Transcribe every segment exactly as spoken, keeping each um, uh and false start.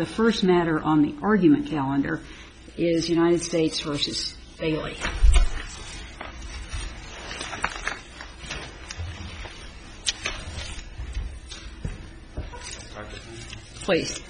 The first matter on the argument calendar is United States versus Bailey. Please.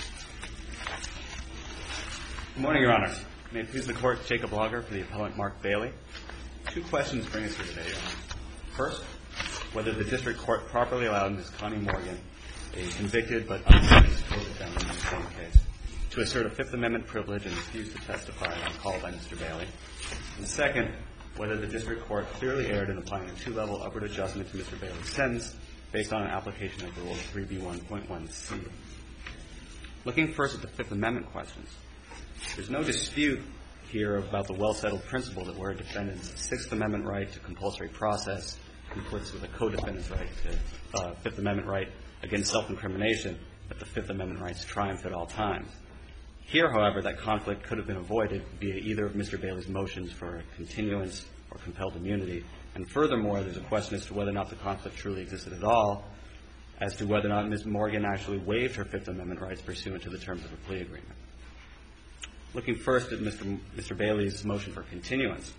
Good morning, Your Honors. May it please the Court, Jacob Lager for the appellant Mark Bailey. Two questions bring us here today, Your Honor. First, whether the district court properly allowed Miz Connie Morgan, a convicted but unsentenced co-defendant in the same case, to assert a Fifth Amendment privilege and refuse to testify on call by Mister Bailey. And second, whether the district court clearly erred in applying a two-level upward adjustment to Mister Bailey's sentence based on an application of Rule three B one point one C. Looking first at the Fifth Amendment questions, there's no dispute here about the well-settled principle that where a defendant's Sixth Amendment right to compulsory process conflicts with a co-defendant's right to uh, Fifth Amendment right against self-incrimination, that the Fifth Amendment rights triumph at all times. Here, however, that conflict could have been avoided via either of Mister Bailey's motions for a continuance or compelled immunity. And furthermore, there's a question as to whether or not the conflict truly existed at all, as to whether or not Miz Morgan actually waived her Fifth Amendment rights pursuant to the terms of a plea agreement. Looking first at Mister M- Mister Bailey's motion for continuance,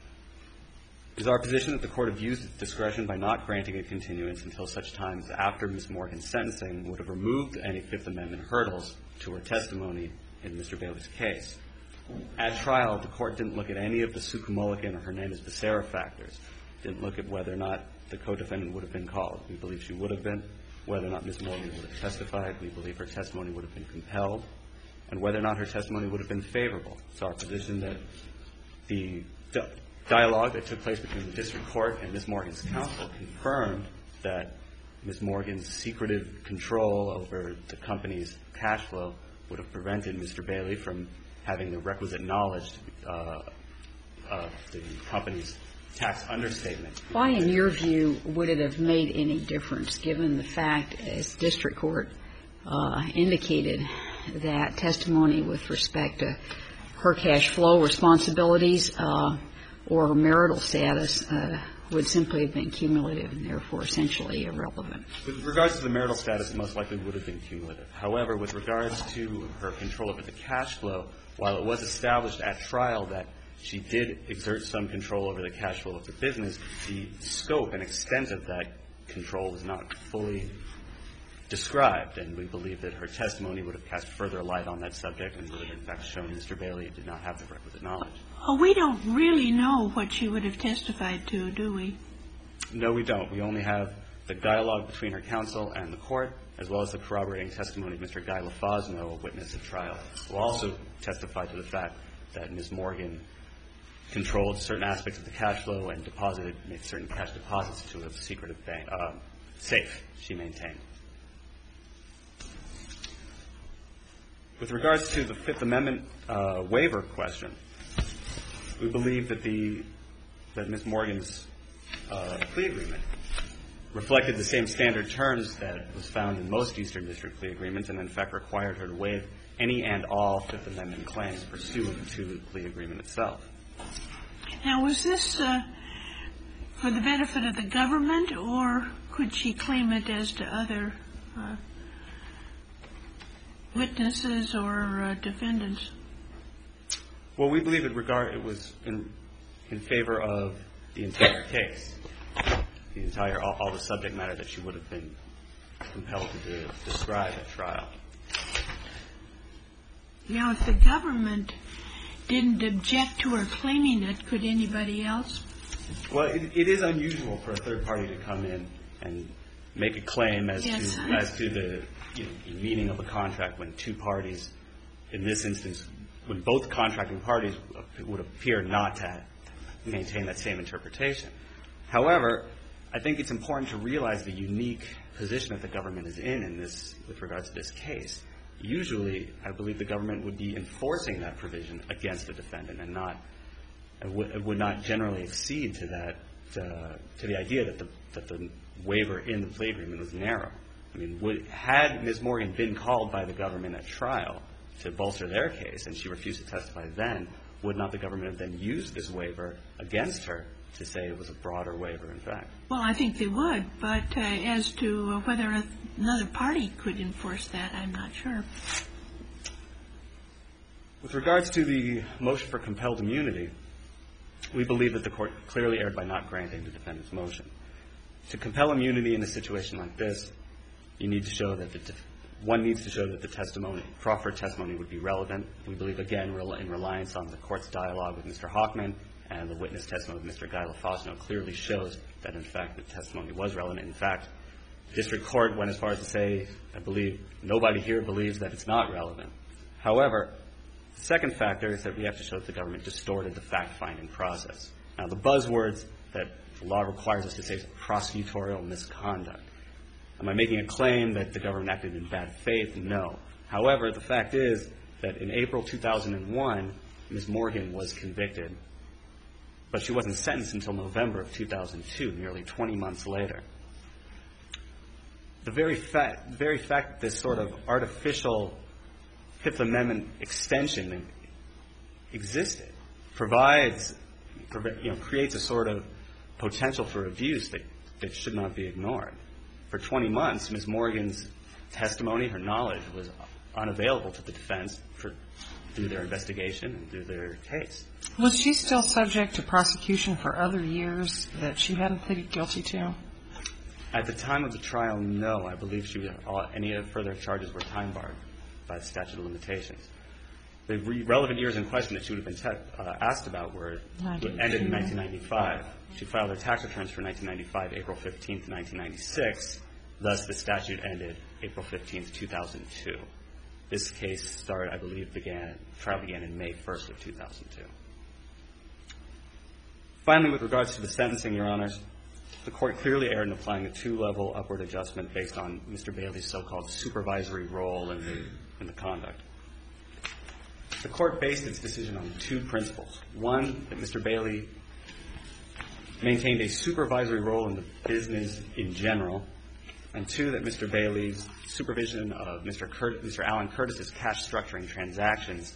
it is our position that the Court abused its discretion by not granting a continuance until such time as after Miz Morgan's sentencing would have removed any Fifth Amendment hurdles to her testimony in Mister Bailey's case. At trial, the Court didn't look at any of the Sukumolican or Hernandez-Becerra factors, didn't look at whether or not the co-defendant would have been called. We believe she would have been. Whether or not Miz Morgan would have testified, we believe her testimony would have been compelled, and whether or not her testimony would have been favorable. It's our position that the di- dialogue that took place between the district court and Miz Morgan's counsel confirmed that Miz Morgan's secretive control over the company's cash flow would have prevented Mister Bailey from having the requisite knowledge uh, of the company's tax understatement. Why, in your view, would it have made any difference, given the fact, as district court uh, indicated, that testimony with respect to her cash flow responsibilities uh, or her marital status uh, would simply have been cumulative and therefore essentially irrelevant? With regards to the marital status, it most likely would have been cumulative. However, with regards to her control over the cash flow, while it was established at trial that she did exert some control over the cash flow of the business, the scope and extent of that control was not fully described, and we believe that her testimony would have cast further light on that subject and would have, in fact, shown Mister Bailey did not have the requisite knowledge. Oh, we don't really know what she would have testified to, do we? No, we don't. We only have the dialogue between her counsel and the court, as well as the corroborating testimony of Mister Guy LaFosno, a witness at trial, who also testified to the fact that Miz Morgan controlled certain aspects of the cash flow and deposited, made certain cash deposits to a secretive bank, uh, safe she maintained. With regards to the Fifth Amendment uh, waiver question, we believe that the that Miz Morgan's uh, plea agreement reflected the same standard terms that was found in most Eastern District plea agreements, and in fact required her to waive any and all Fifth Amendment claims pursuant to the plea agreement itself. Now, was this uh, for the benefit of the government, or could she claim it as to other uh, witnesses or uh, defendants? Well, we believe it, regard, it was in, in favor of the entire case, the entire, all, all the subject matter that she would have been compelled to do, describe at trial. Now, if the government didn't object to her claiming it, could anybody else? Well, it, it is unusual for a third party to come in and make a claim as yes. to as to the you know, meaning of a contract when two parties, in this instance, when both contracting parties would appear not to maintain that same interpretation. However, I think it's important to realize the unique position that the government is in in this, with regards to this case. Usually, I believe the government would be enforcing that provision against the defendant and not, and would, would not generally accede to that, uh, to the idea that the, that the waiver in the plea agreement was narrow. I mean, would, had Miz Morgan been called by the government at trial to bolster their case and she refused to testify then, would not the government have then used this waiver against her to say it was a broader waiver, in fact? Well, I think they would, but uh, as to whether another party could enforce that, I'm not sure. With regards to the motion for compelled immunity, we believe that the Court clearly erred by not granting the defendant's motion. To compel immunity in a situation like this, you need to show that the def- one needs to show that the testimony, proffered testimony, would be relevant. We believe, again, in reliance on the Court's dialogue with Mister Hockman and the witness testimony of Mister Guy LaFosno clearly shows that, in fact, the testimony was relevant. In fact, district court went as far as to say, I believe, nobody here believes that it's not relevant. However, the second factor is that we have to show that the government distorted the fact-finding process. Now, the buzzwords that the law requires us to say is prosecutorial misconduct. Am I making a claim that the government acted in bad faith? No. However, the fact is that in April two thousand one, Miz Morgan was convicted, but she wasn't sentenced until November of two thousand two, nearly twenty months later. The very fact, the very fact that this sort of artificial Fifth Amendment extension existed provides, you know, creates a sort of potential for abuse that, that should not be ignored. For twenty months, Miz Morgan's testimony, her knowledge, was unavailable to the defense for, through their investigation and through their case. Was she still subject to prosecution for other years that she hadn't pleaded guilty to? At the time of the trial, no. I believe she was, all, any further charges were time-barred by the statute of limitations. The re- relevant years in question that she would have been te- uh, asked about were ended in nineteen ninety-five. She filed her tax returns for nineteen ninety-five, April fifteenth, nineteen ninety-six. Thus, the statute ended April fifteenth, two thousand two. This case started, I believe, began, trial began in May first of two thousand two. Finally, with regards to the sentencing, Your Honors, the Court clearly erred in applying a two-level upward adjustment based on Mister Bailey's so-called supervisory role in the, in the conduct. The Court based its decision on two principles. One, that Mister Bailey maintained a supervisory role in the business in general, and two, that Mister Bailey's supervision of Mister Curt- Mister Alan Curtis's cash structuring transactions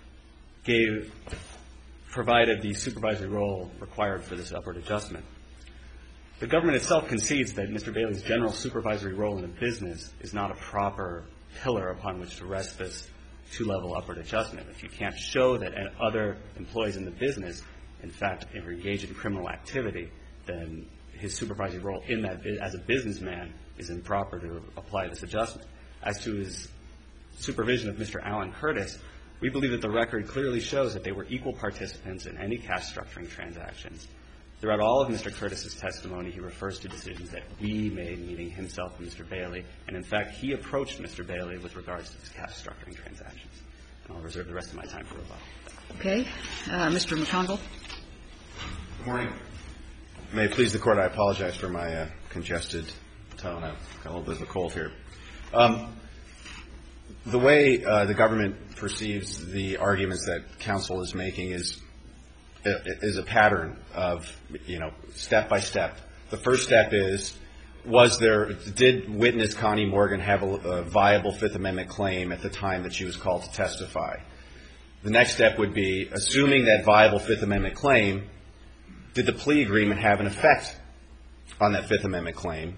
gave, provided the supervisory role required for this upward adjustment. The government itself concedes that Mister Bailey's general supervisory role in a business is not a proper pillar upon which to rest this two-level upward adjustment. If you can't show that other employees in the business, in fact, are engaged in criminal activity, then his supervisory role in that as a businessman is improper to apply this adjustment. As to his supervision of Mister Alan Curtis, we believe that the record clearly shows that they were equal participants in any cash structuring transactions. Throughout all of Mister Curtis's testimony, he refers to decisions that we made, meaning himself and Mister Bailey, and in fact, he approached Mister Bailey with regards to his cash structuring transactions. And I'll reserve the rest of my time for rebuttal. Okay. Uh, Mister McConville. Good morning. May it please the Court, I apologize for my uh, congested tone. I've got a little bit of a cold here. Um, the way uh, the government perceives the arguments that counsel is making is is a pattern of, you know, step by step. The first step is, was there, did witness Connie Morgan have a, a viable Fifth Amendment claim at the time that she was called to testify? The next step would be, assuming that viable Fifth Amendment claim, did the plea agreement have an effect on that Fifth Amendment claim?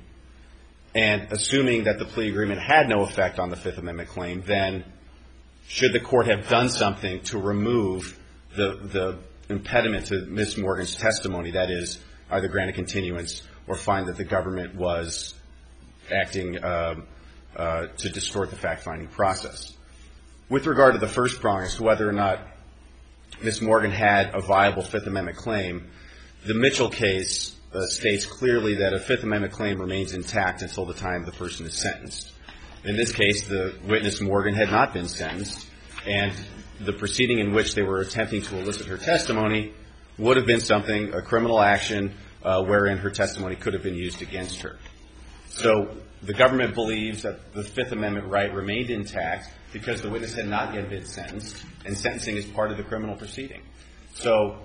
And assuming that the plea agreement had no effect on the Fifth Amendment claim, then should the court have done something to remove the the impediment to Miz Morgan's testimony, that is, either grant a continuance or find that the government was acting uh, uh, to distort the fact-finding process? With regard to the first prong as to whether or not Miz Morgan had a viable Fifth Amendment claim, the Mitchell case uh, states clearly that a Fifth Amendment claim remains intact until the time the person is sentenced. In this case, the witness Morgan had not been sentenced, and the proceeding in which they were attempting to elicit her testimony would have been something, a criminal action, uh, wherein her testimony could have been used against her. So the government believes that the Fifth Amendment right remained intact because the witness had not yet been sentenced, and sentencing is part of the criminal proceeding. So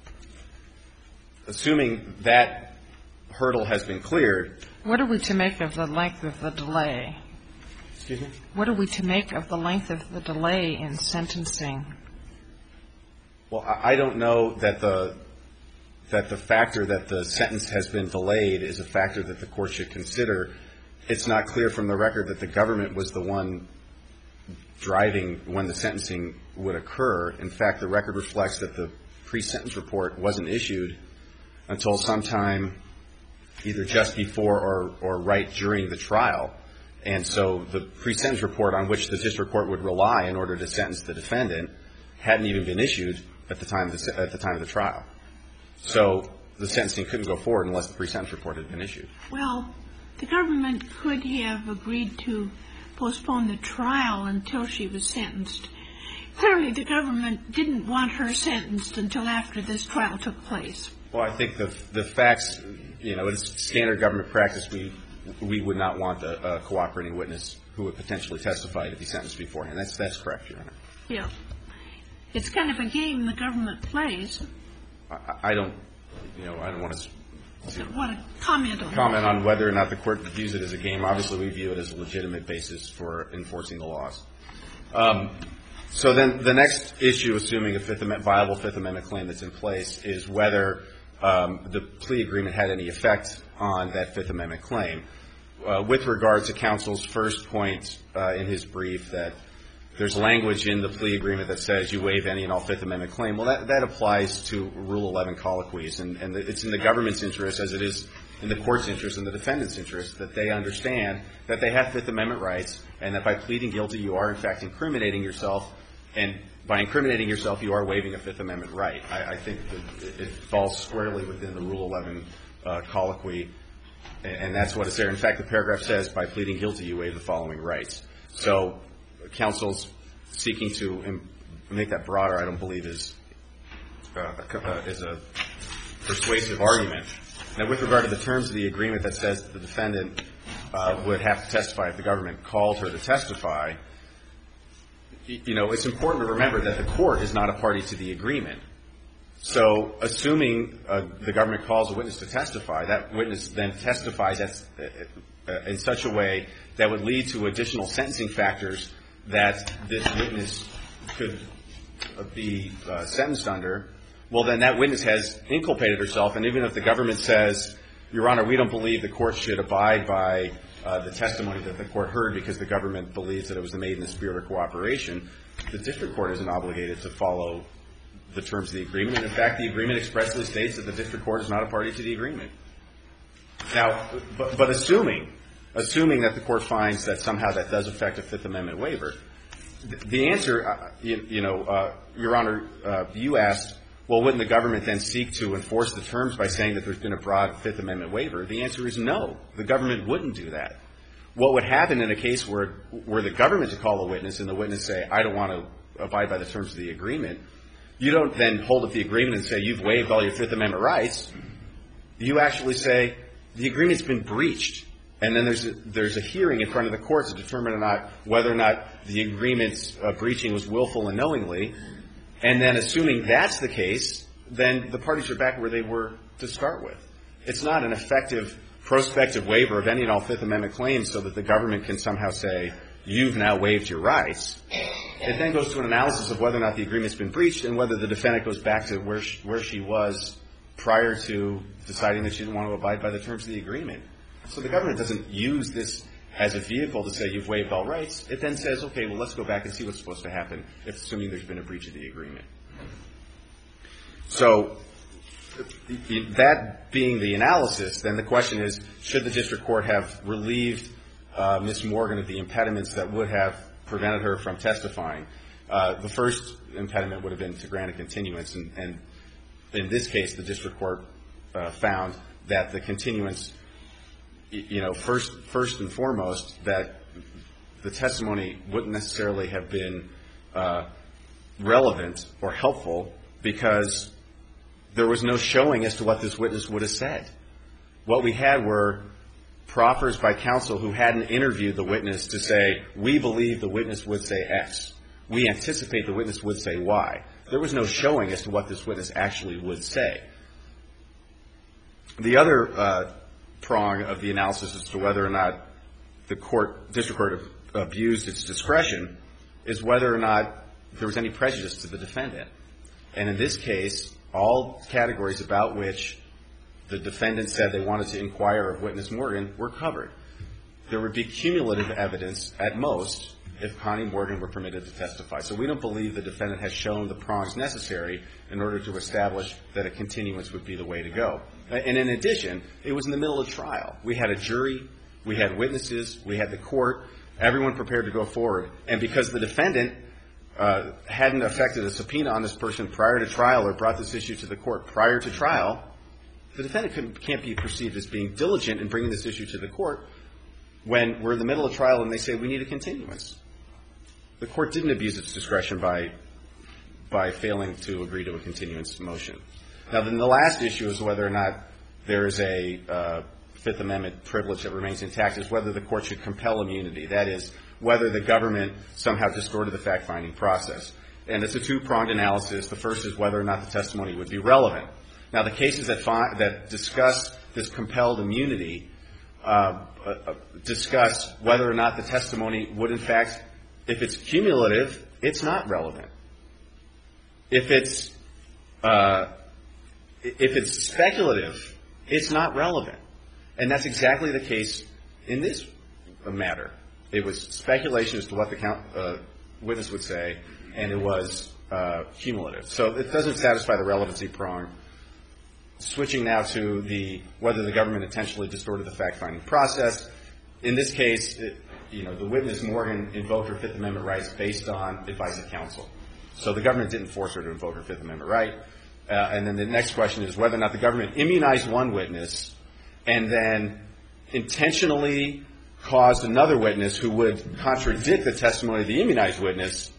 assuming that hurdle has been cleared. What are we to make of the length of the delay? Excuse me? What are we to make of the length of the delay in sentencing? Well, I don't know that the that the factor that the sentence has been delayed is a factor that the court should consider. It's not clear from the record that the government was the one driving when the sentencing would occur. In fact, the record reflects that the pre-sentence report wasn't issued until sometime either just before or, or right during the trial. And so the pre-sentence report on which the district court would rely in order to sentence the defendant hadn't even been issued at the time of the, at the time of the trial. So the sentencing couldn't go forward unless the pre-sentence report had been issued. Well, the government could have agreed to postpone the trial until she was sentenced. Clearly, the government didn't want her sentenced until after this trial took place. Well, I think the the facts, you know, it's standard government practice. We we would not want a, a cooperating witness who would potentially testify to be sentenced beforehand. That's that's correct, Your Honor. Yeah. It's kind of a game the government plays. I, I don't, you know, I don't want to want to comment on comment on whether or not the court views it as a game. Obviously, we view it as a legitimate basis for enforcing the laws. Um, so then the next issue, assuming a Fifth Amendment, viable Fifth Amendment claim that's in place, is whether um, the plea agreement had any effect on that Fifth Amendment claim. Uh, with regard to counsel's first point uh, in his brief that there's language in the plea agreement that says you waive any and all Fifth Amendment claim. Well, that, that applies to Rule eleven colloquies, and, and it's in the government's interest, as it is in the court's interest and the defendant's interest, that they understand that they have Fifth Amendment rights and that by pleading guilty you are, in fact, incriminating yourself, and by incriminating yourself you are waiving a Fifth Amendment right. I, I think that it, it falls squarely within the Rule eleven uh, colloquy, and, and that's what it's there. In fact, the paragraph says by pleading guilty you waive the following rights. So counsel's seeking to im- make that broader, I don't believe, is uh, uh, is a persuasive argument. Now, with regard to the terms of the agreement that says that the defendant uh, would have to testify if the government called her to testify, y- you know, it's important to remember that the court is not a party to the agreement. So, assuming uh, the government calls a witness to testify, that witness then testifies as, uh, uh, in such a way that would lead to additional sentencing factors that this witness could be uh, sentenced under. Well, then that witness has inculpated herself, and even if the government says, Your Honor, we don't believe the court should abide by uh, the testimony that the court heard because the government believes that it was made in the spirit of cooperation, the district court isn't obligated to follow the terms of the agreement. And in fact, the agreement expressly states that the district court is not a party to the agreement. Now, but, but assuming, assuming that the court finds that somehow that does affect a Fifth Amendment waiver, th- the answer, uh, you, you know, uh, Your Honor, uh, you asked, well, wouldn't the government then seek to enforce the terms by saying that there's been a broad Fifth Amendment waiver? The answer is no. The government wouldn't do that. What would happen in a case where, were the government to call a witness and the witness say, I don't want to abide by the terms of the agreement, you don't then hold up the agreement and say you've waived all your Fifth Amendment rights. You actually say the agreement's been breached. And then there's a, there's a hearing in front of the court to determine or not whether or not the agreement's uh, breaching was willful and knowingly. And then assuming that's the case, then the parties are back where they were to start with. It's not an effective prospective waiver of any and all Fifth Amendment claims so that the government can somehow say you've now waived your rights. It then goes to an analysis of whether or not the agreement's been breached and whether the defendant goes back to where she, where she was prior to deciding that she didn't want to abide by the terms of the agreement. So the government doesn't use this as a vehicle to say you've waived all rights. It then says, okay, well, let's go back and see what's supposed to happen, if assuming there's been a breach of the agreement. So that being the analysis, then the question is, should the district court have relieved uh, Miz Morgan of the impediments that would have prevented her from testifying? Uh, the first impediment would have been to grant a continuance, and, and in this case, the district court uh, found that the continuance, you know, first, first and foremost, that the testimony wouldn't necessarily have been uh, relevant or helpful because there was no showing as to what this witness would have said. What we had were proffers by counsel who hadn't interviewed the witness to say, we believe the witness would say X. We anticipate the witness would say Y. There was no showing as to what this witness actually would say. The other uh, prong of the analysis as to whether or not the court, district court abused its discretion is whether or not there was any prejudice to the defendant. And in this case, all categories about which the defendant said they wanted to inquire of witness Morgan were covered. There would be cumulative evidence at most, if Connie Morgan were permitted to testify. So we don't believe the defendant has shown the prongs necessary in order to establish that a continuance would be the way to go. And in addition, it was in the middle of trial. We had a jury, we had witnesses, we had the court, everyone prepared to go forward. And because the defendant uh, hadn't effected a subpoena on this person prior to trial or brought this issue to the court prior to trial, the defendant couldn't, can't be perceived as being diligent in bringing this issue to the court when we're in the middle of trial and they say we need a continuance. The court didn't abuse its discretion by by failing to agree to a continuance motion. Now, then the last issue is whether or not there is a uh, Fifth Amendment privilege that remains intact, is whether the court should compel immunity. That is, whether the government somehow distorted the fact-finding process. And it's a two-pronged analysis. The first is whether or not the testimony would be relevant. Now, the cases that, fi- that discuss this compelled immunity uh, uh, discuss whether or not the testimony would, in fact, if it's cumulative, it's not relevant. If it's uh, if it's speculative, it's not relevant. And that's exactly the case in this matter. It was speculation as to what the count, uh, witness would say, and it was uh, cumulative. So it doesn't satisfy the relevancy prong. Switching now to the whether the government intentionally distorted the fact-finding process. In this case, it, you know, the witness, Morgan, invoked her Fifth Amendment rights based on advice of counsel. So the government didn't force her to invoke her Fifth Amendment right. Uh, and then the next question is whether or not the government immunized one witness and then intentionally caused another witness who would contradict the testimony of the immunized witness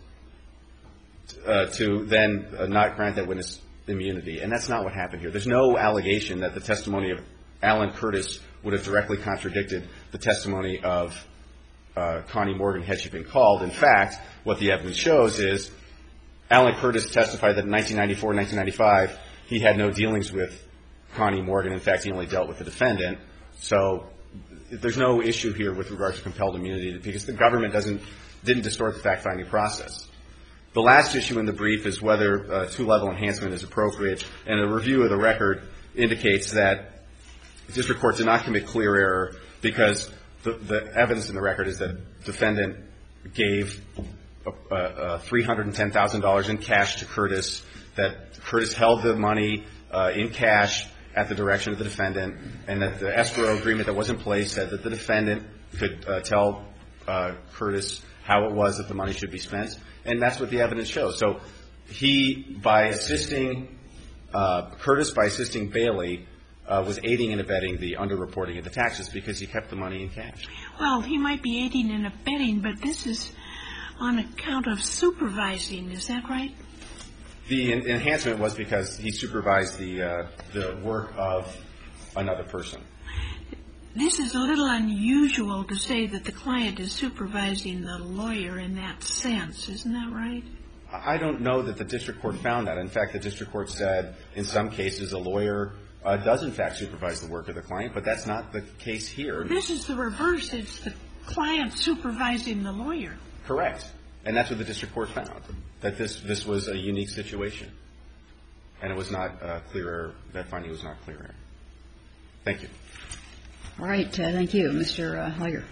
uh, to then uh, not grant that witness immunity. And that's not what happened here. There's no allegation that the testimony of Alan Curtis would have directly contradicted the testimony of uh, Connie Morgan had she been called. In fact, what the evidence shows is Alan Curtis testified that in nineteen ninety-four, nineteen ninety-five, he had no dealings with Connie Morgan. In fact, he only dealt with the defendant. So there's no issue here with regards to compelled immunity because the government doesn't didn't distort the fact-finding process. The last issue in the brief is whether uh, two-level enhancement is appropriate, and a review of the record indicates that the district court did not commit clear error because the, the evidence in the record is that defendant gave uh, uh, three hundred ten thousand dollars in cash to Curtis, that Curtis held the money uh, in cash at the direction of the defendant, and that the escrow agreement that was in place said that the defendant could uh, tell uh, Curtis how it was that the money should be spent. And that's what the evidence shows. So he, by assisting uh, Curtis, by assisting Bailey, uh, was aiding and abetting the underreporting of the taxes because he kept the money in cash. Well, he might be aiding and abetting, but this is on account of supervising. Is that right? The en- enhancement was because he supervised the uh, the work of another person. This is a little unusual to say that the client is supervising the lawyer in that sense. Isn't that right? I don't know that the district court found that. In fact, the district court said in some cases a lawyer uh, does in fact supervise the work of the client, but that's not the case here. This is the reverse. It's the client supervising the lawyer. Correct. And that's what the district court found, that this this was a unique situation. And it was not uh, clear error. That finding was not clear error. Thank you. All right. Uh, thank you, Mister Uh, Lager.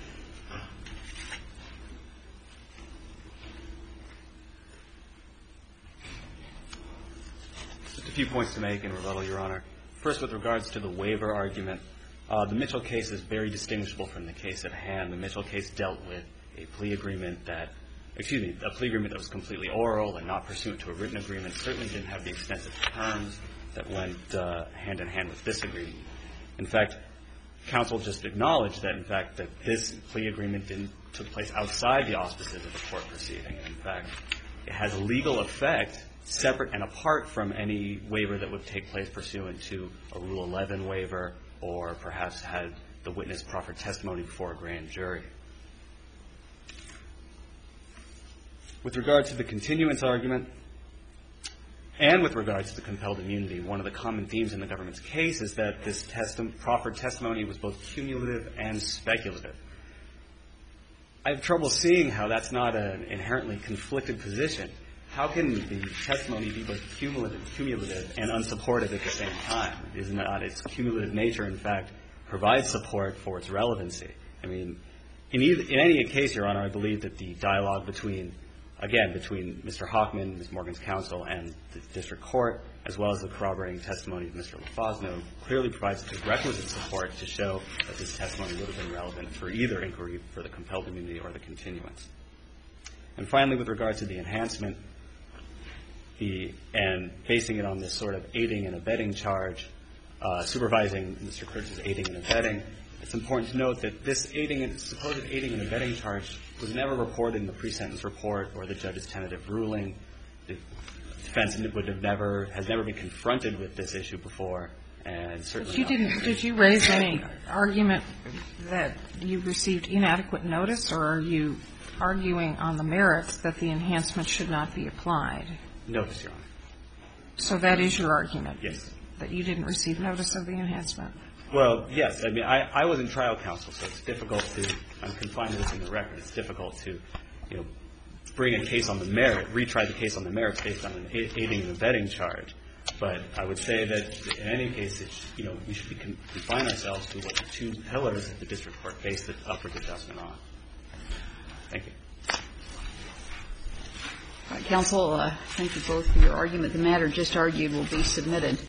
Just a few points to make in rebuttal, Your Honor. First, with regards to the waiver argument, uh, the Mitchell case is very distinguishable from the case at hand. The Mitchell case dealt with a plea agreement that, excuse me, a plea agreement that was completely oral and not pursuant to a written agreement. Certainly didn't have the extensive terms that went uh, hand in hand with this agreement. In fact, counsel just acknowledged that, in fact, that this plea agreement didn't took place outside the auspices of the court proceeding. In fact, it has a legal effect separate and apart from any waiver that would take place pursuant to a Rule eleven waiver or perhaps had the witness proffer testimony before a grand jury. With regard to the continuance argument and with regards to the compelled immunity, one of the common themes in the government's case is that this testi- proffered testimony was both cumulative and speculative. I have trouble seeing how that's not an inherently conflicted position. How can the testimony be both cumulative, cumulative and unsupported at the same time? Isn't that its cumulative nature, in fact, provides support for its relevancy? I mean, in, either, in any case, Your Honor, I believe that the dialogue between, again, between Mister Hockman, Miz Morgan's counsel, and the district court, as well as the corroborating testimony of Mister LaFosno, clearly provides the requisite support to show that this testimony would have been relevant for either inquiry, for the compelled immunity or the continuance. And finally, with regard to the enhancement, the, and basing it on this sort of aiding and abetting charge, uh, supervising Mister Kurtz's aiding and abetting, it's important to note that this aiding and supposed aiding and abetting charge was never reported in the pre-sentence report or the judge's tentative ruling. The defense would have never, has never been confronted with this issue before, and certainly But you didn't, did you raise any argument that you received inadequate notice, or are you arguing on the merits that the enhancement should not be applied? Notice, Your Honor. So that is your argument? Yes. That you didn't receive notice of the enhancement? Well, yes. I mean, I, I was in trial counsel, so it's difficult to, I'm confined to this in the record, it's difficult to, you know, bring a case on the merit, retry the case on the merits based on an aiding and abetting charge. But I would say that in any case, it's, you know, we should be con- confine ourselves to what the two pillars that the district court based the upward adjustment on. Thank you. Counsel, uh, thank you both for your argument. The matter just argued will be submitted.